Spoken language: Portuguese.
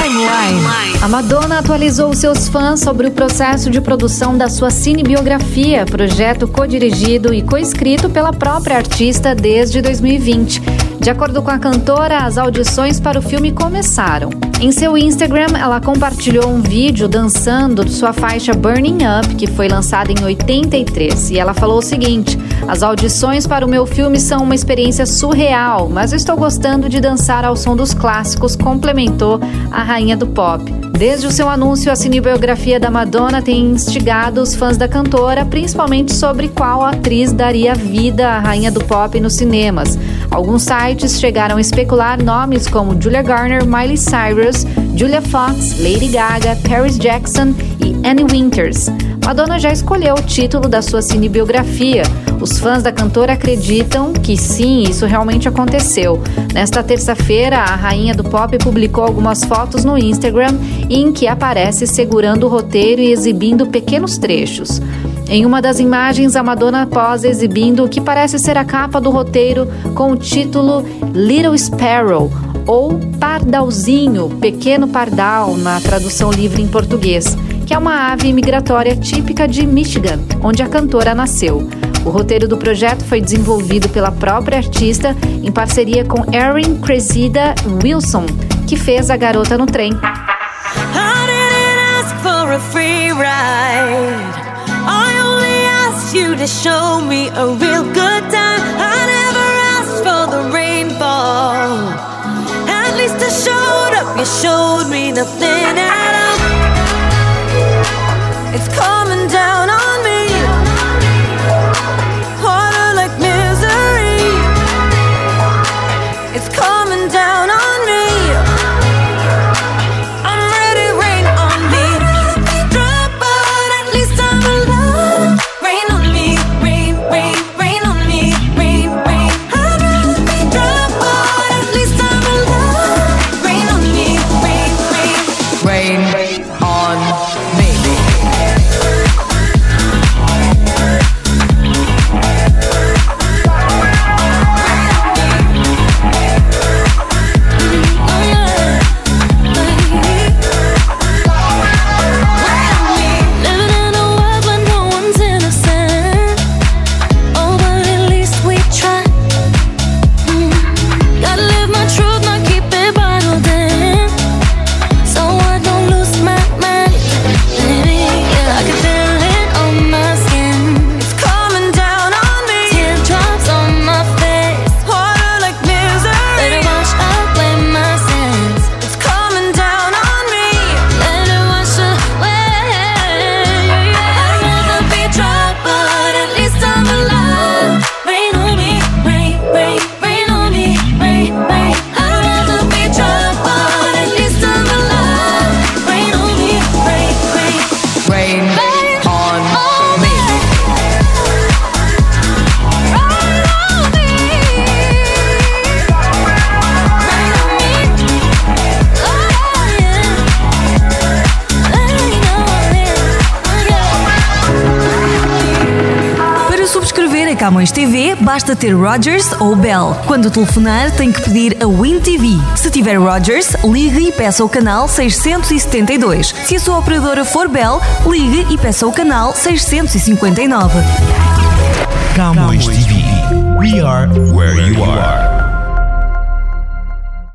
Timeline. A Madonna atualizou seus fãs sobre o processo de produção da sua cinebiografia, projeto co-dirigido e co-escrito pela própria artista desde 2020. De acordo com a cantora, as audições para o filme começaram. Em seu Instagram, ela compartilhou um vídeo dançando sua faixa Burning Up, que foi lançada em 83. E ela falou o seguinte: as audições para o meu filme são uma experiência surreal, mas eu estou gostando de dançar ao som dos clássicos, complementou a rainha do pop. Desde o seu anúncio, a cinebiografia da Madonna tem instigado os fãs da cantora, principalmente sobre qual atriz daria vida à rainha do pop nos cinemas. Alguns sites chegaram a especular nomes como Julia Garner, Miley Cyrus, Julia Fox, Lady Gaga, Paris Jackson e Annie Winters. Madonna já escolheu o título da sua cinebiografia. Os fãs da cantora acreditam que sim, isso realmente aconteceu. Nesta terça-feira, a rainha do pop publicou algumas fotos no Instagram em que aparece segurando o roteiro e exibindo pequenos trechos. Em uma das imagens, a Madonna posa exibindo o que parece ser a capa do roteiro com o título Little Sparrow, ou Pardalzinho, Pequeno Pardal, na tradução livre em português, que é uma ave migratória típica de Michigan, onde a cantora nasceu. O roteiro do projeto foi desenvolvido pela própria artista em parceria com Erin Cressida Wilson, que fez A Garota no Trem. You to show me a real good time. I never asked for the rainfall. At least I showed up. You showed me nothing at all. It's coming down on me. Harder like misery. It's coming down on me. I'm ready, rain on me. Drop, but at least I'm alive. Rain on me, rain, rain, rain on me, rain, rain. I'd rather be dry, but at least I'm alive. Rain on me, rain, rain. Rain on me. Camões TV, basta ter Rogers ou Bell. Quando telefonar, tem que pedir a Win TV. Se tiver Rogers, ligue e peça o canal 672. Se a sua operadora for Bell, ligue e peça o canal 659. Camões TV. We are where you are.